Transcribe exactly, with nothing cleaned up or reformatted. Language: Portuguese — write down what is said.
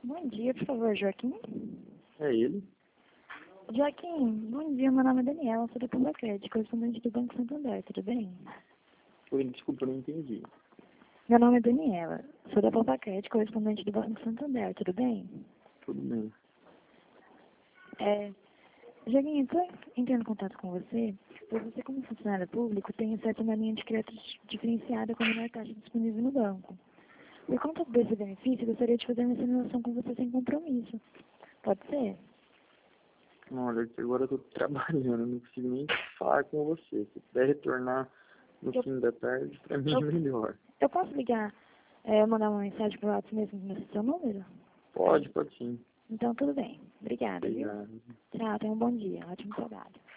Bom dia, por favor, Joaquim. É ele? Joaquim, bom dia, meu nome é Daniela, sou da Pomba Crédito, correspondente do Banco Santander, tudo bem? Oi, desculpa, eu não entendi. Meu nome é Daniela, sou da Pomba Crédito, correspondente do Banco Santander, tudo bem? Tudo bem. É, Joaquim, estou entrando em contato com você, pois você, como funcionário público, tem acesso a uma linha de crédito diferenciada com a menor taxa disponível no banco. Por conta desse benefício, gostaria de fazer uma simulação com você sem compromisso. Pode ser? Olha, que agora eu tô trabalhando, não consigo nem falar com você. Se puder retornar no Eu- fim da tarde, pra mim é eu- melhor. Eu posso ligar, é, mandar uma mensagem para o WhatsApp mesmo nesse seu número? Pode, pode sim. Então, tudo bem. Obrigada, viu? Obrigado. Tchau, tenha um bom dia. Ótimo trabalho.